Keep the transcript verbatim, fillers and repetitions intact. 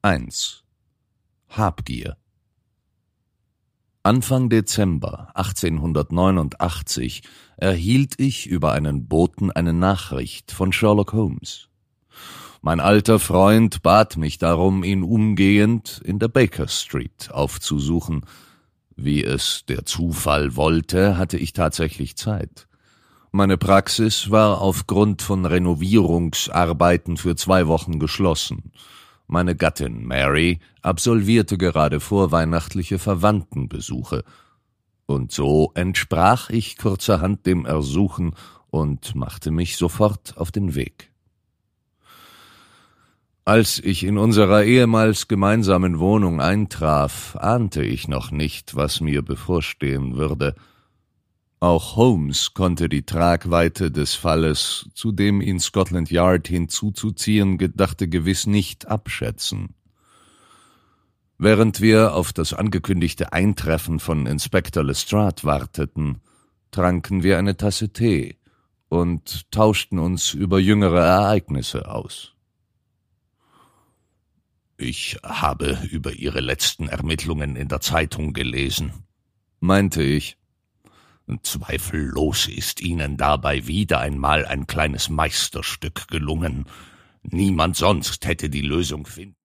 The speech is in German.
eins. Habgier. Anfang Dezember achtzehnhundertneunundachtzig erhielt ich über einen Boten eine Nachricht von Sherlock Holmes. Mein alter Freund bat mich darum, ihn umgehend in der Baker Street aufzusuchen. Wie es der Zufall wollte, hatte ich tatsächlich Zeit. Meine Praxis war aufgrund von Renovierungsarbeiten für zwei Wochen geschlossen. Meine Gattin Mary absolvierte gerade vorweihnachtliche Verwandtenbesuche, und so entsprach ich kurzerhand dem Ersuchen und machte mich sofort auf den Weg. Als ich in unserer ehemals gemeinsamen Wohnung eintraf, ahnte ich noch nicht, was mir bevorstehen würde. Auch Holmes konnte die Tragweite des Falles, zu dem ihn Scotland Yard hinzuzuziehen gedachte, gewiss nicht abschätzen. Während wir auf das angekündigte Eintreffen von Inspektor Lestrade warteten, tranken wir eine Tasse Tee und tauschten uns über jüngere Ereignisse aus. »Ich habe über Ihre letzten Ermittlungen in der Zeitung gelesen«, meinte ich. »Zweifellos ist Ihnen dabei wieder einmal ein kleines Meisterstück gelungen. Niemand sonst hätte die Lösung finden.«